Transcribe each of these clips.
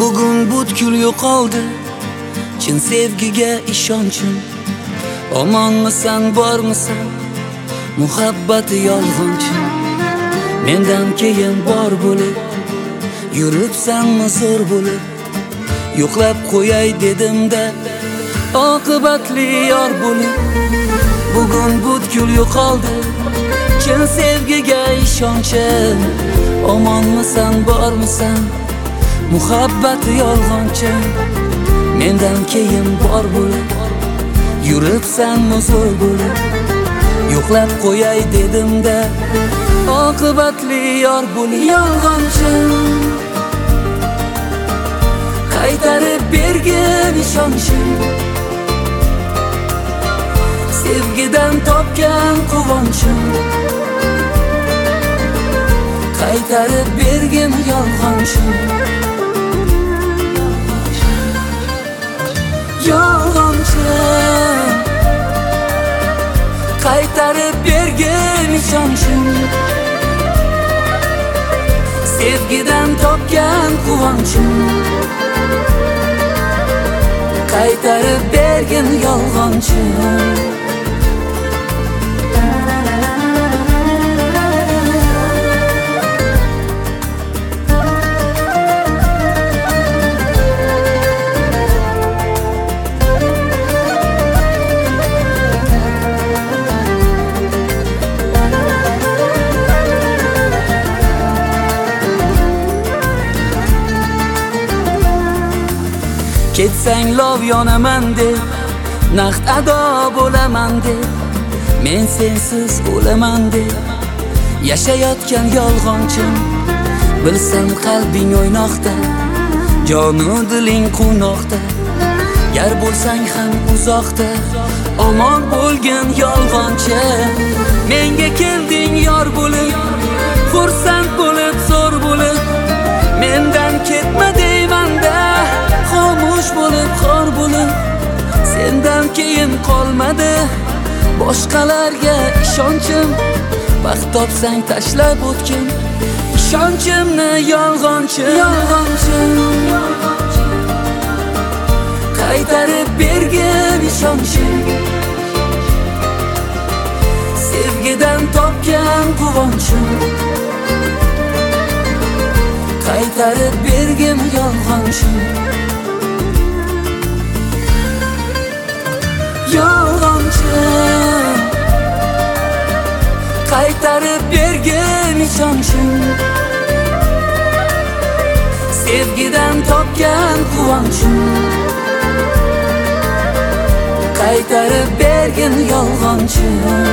Bugun butkul yo'qoldi chin sevgiga ishonchim. Omonmisan, bormisan, muhabbati yolg'onchi. Mendan keyin bor bo'lib yuribsanmi zo'r bo'lib. Yo'qlab qo'yay dedimda oqibatli yor bo'lib. Bugun butkul yo'qoldi chin sevgiga ishonchim. Omonmisan, bormisan, muhabbati yolg'onchi. Mendan keyin bor bo'lib yuribsanmi zo'r bo'lib. Yo'qlab qo'yay dedimda oqibatli yor bo'lib. Yolg'onchi qaytarib bergin ishonchim. Sevgidan topgan quvonchim. Qaytarib bergin yolg'onchim. Yolg'onchi qaytarib bergin ishonchim. Sevgidan topgan quvonchim. Qaytarib bergin yolg'onchim. Ketsang lov yonaman deb, naqd ado bo'laman deb, men sensiz o'laman deb yashayotgan yolg'onchim. Bilsam qalbing o'ynoqda, jonu diling quvnoqda. Gar bo'lsang ham uzoqda, omon bo'lgin yolg'onchi. Menga kelding yor bo'lib, xursand bo'lib, zo'r bo'lib. Mendan ketma deymanda, xomush bo'lib, xor bo'lib. Sendan keyin qolmadi boshqalarga ishonchim. Baxt topsang tashlab o'tgin ishonchimni yolg'onchi. Yolg'onchi qaytarib bergin ishonchim. Sevgidan topgan quvonchim. Qaytarib bergin yolg'onchim. Yolg'onchi qaytarib bergin ishonchim. Sevgidan topgan quvonchim. Qaytarib bergin yolg'onchim.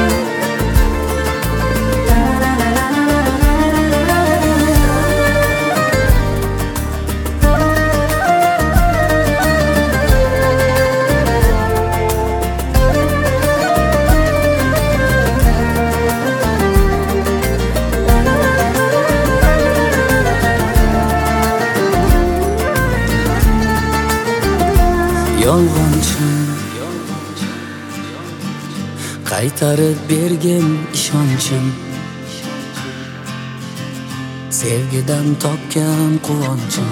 Yolg'onchi qaytarib bergin ishonchim. Sevgidan topgan quvonchim.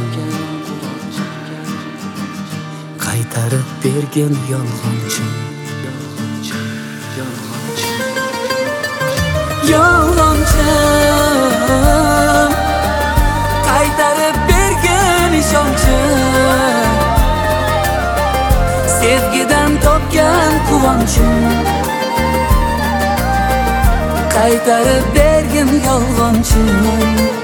Qaytarib bergin yolg'onchim. Yolg'onchi qaytarib bergin ishonchim. Sevgidan topgan quvonchim. Qaytarib bergin yolg'onchim.